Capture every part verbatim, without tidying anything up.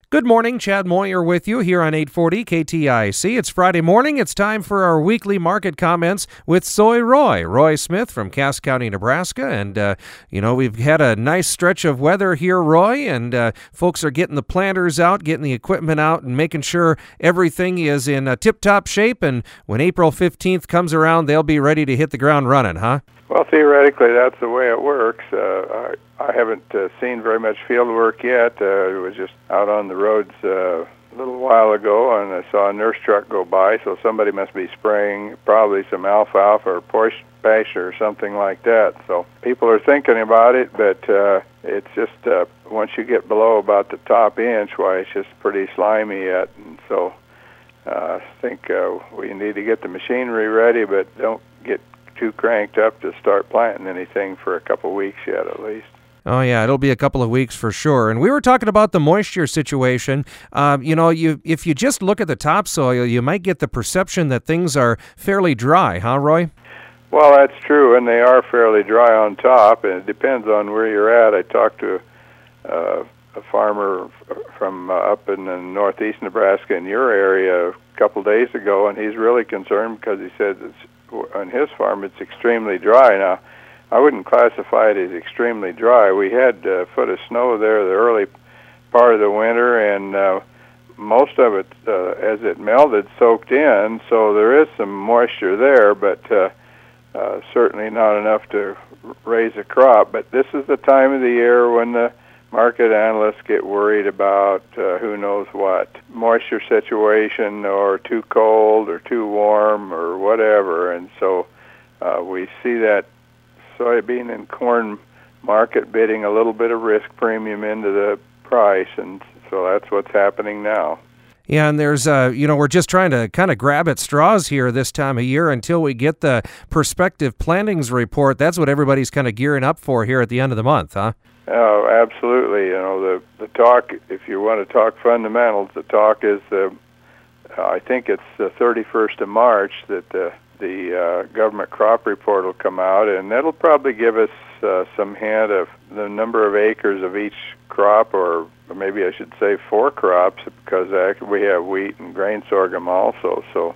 Good morning, Chad Moyer with you here on eight forty K T I C. It's Friday morning. It's time for our weekly market comments with Soy Roy. Roy Smith from Cass County, Nebraska. And, uh, you know, we've had a nice stretch of weather here, Roy, and uh, folks are getting the planters out, getting the equipment out, and making sure everything is in uh, tip-top shape. And when April fifteenth comes around, they'll be ready to hit the ground running, huh? Well, theoretically, that's the way it works. Uh, I, I haven't uh, seen very much field work yet. Uh, I was just out on the roads uh, a little while ago, and I saw a nurse truck go by, so somebody must be spraying probably some alfalfa or posh pasture or something like that. So people are thinking about it, but uh, it's just uh, once you get below about the top inch, why, it's just pretty slimy yet. And so uh, I think uh, we need to get the machinery ready, but don't get too cranked up to start planting anything for a couple weeks yet, at least. Oh, yeah, it'll be a couple of weeks for sure. And we were talking about the moisture situation. Um, you know, you if you just look at the topsoil, you might get the perception that things are fairly dry, huh, Roy? Well, that's true, and they are fairly dry on top, and it depends on where you're at. I talked to uh, a farmer from uh, up in the northeast Nebraska in your area a couple days ago, and he's really concerned because he said it's on his farm it's extremely dry. Now, I wouldn't classify it as extremely dry. We had a foot of snow there the early part of the winter, and uh, most of it, uh, as it melted, soaked in, so there is some moisture there, but uh, uh, certainly not enough to raise a crop. But this is the time of the year when the market analysts get worried about uh, who knows what, moisture situation or too cold or too warm or whatever. And so uh, we see that soybean and corn market bidding a little bit of risk premium into the price, and so that's what's happening now. Yeah, and there's, uh, you know, we're just trying to kind of grab at straws here this time of year until we get the prospective plantings report. That's what everybody's kind of gearing up for here at the end of the month, huh? Oh, absolutely. You know, the the talk, if you want to talk fundamentals, the talk is, the, uh, I think it's the thirty-first of March that the, the uh, government crop report will come out, and that'll probably give us uh, some hint of the number of acres of each crop, or, or maybe I should say four crops, because actually we have wheat and grain sorghum also. So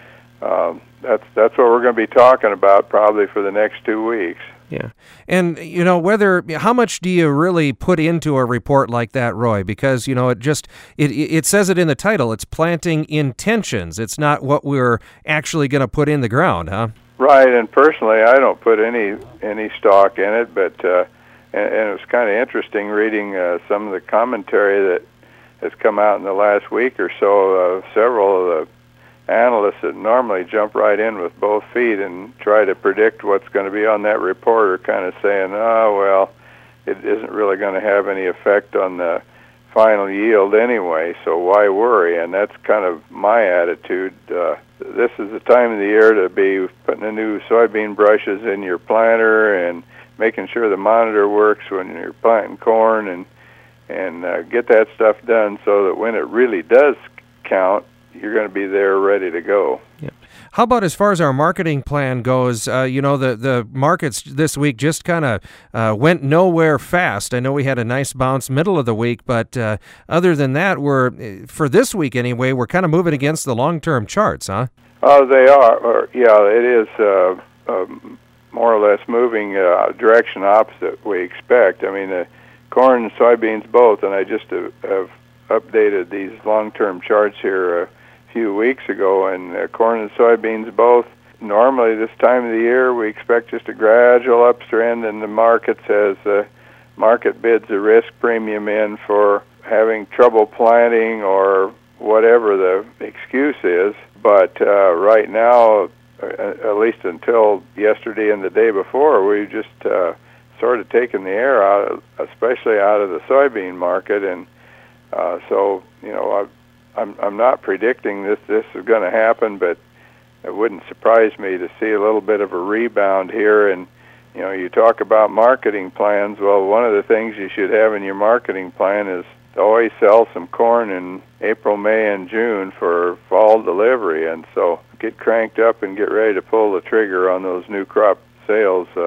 um, that's, that's what we're going to be talking about probably for the next two weeks. Yeah. And, you know, whether, how much do you really put into a report like that, Roy? Because, you know, it just, it it says it in the title, it's planting intentions. It's not what we're actually going to put in the ground, huh? Right, and personally, I don't put any any stock in it, but, uh, and, and it was kind of interesting reading uh, some of the commentary that has come out in the last week or so. Uh, several of the analysts that normally jump right in with both feet and try to predict what's going to be on that report are kind of saying, oh, well, it isn't really going to have any effect on the final yield anyway, so why worry? And that's kind of my attitude. Uh, this is the time of the year to be putting the new soybean brushes in your planter and making sure the monitor works when you're planting corn, and, and uh, get that stuff done so that when it really does count, you're going to be there ready to go. Yeah. How about as far as our marketing plan goes? Uh, you know, the, the markets this week just kind of uh, went nowhere fast. I know we had a nice bounce middle of the week, but uh, other than that, we're, for this week anyway, we're kind of moving against the long-term charts, huh? Oh, they are. Or, yeah, it is uh, um, more or less moving uh, direction opposite we expect. I mean, the corn and soybeans both, and I just have, have updated these long-term charts here uh, few weeks ago, and uh, corn and soybeans both. Normally this time of the year we expect just a gradual uptrend in the markets as the market bids a risk premium in for having trouble planting or whatever the excuse is. But uh, right now, uh, at least until yesterday and the day before, we've just uh, sort of taken the air out of, especially out of the soybean market, and uh, so you know I've I'm I'm not predicting this this is going to happen, but it wouldn't surprise me to see a little bit of a rebound here. And you know, you talk about marketing plans. Well, one of the things you should have in your marketing plan is to always sell some corn in April, May, and June for fall delivery. And so get cranked up and get ready to pull the trigger on those new crop sales uh,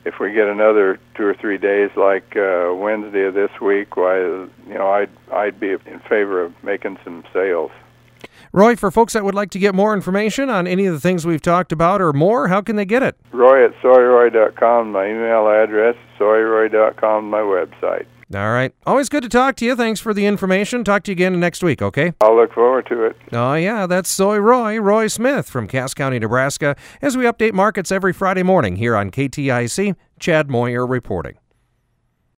if we get another two or three days like uh, Wednesday of this week, why, you know, I'd I'd be in favor of making some sales. Roy, for folks that would like to get more information on any of the things we've talked about or more, how can they get it? Roy at soy roy dot com, my email address, soy roy dot com, my website. All right. Always good to talk to you. Thanks for the information. Talk to you again next week, okay? I'll look forward to it. Oh, yeah, that's Soy Roy, Roy Smith from Cass County, Nebraska, as we update markets every Friday morning here on K T I C. Chad Moyer reporting.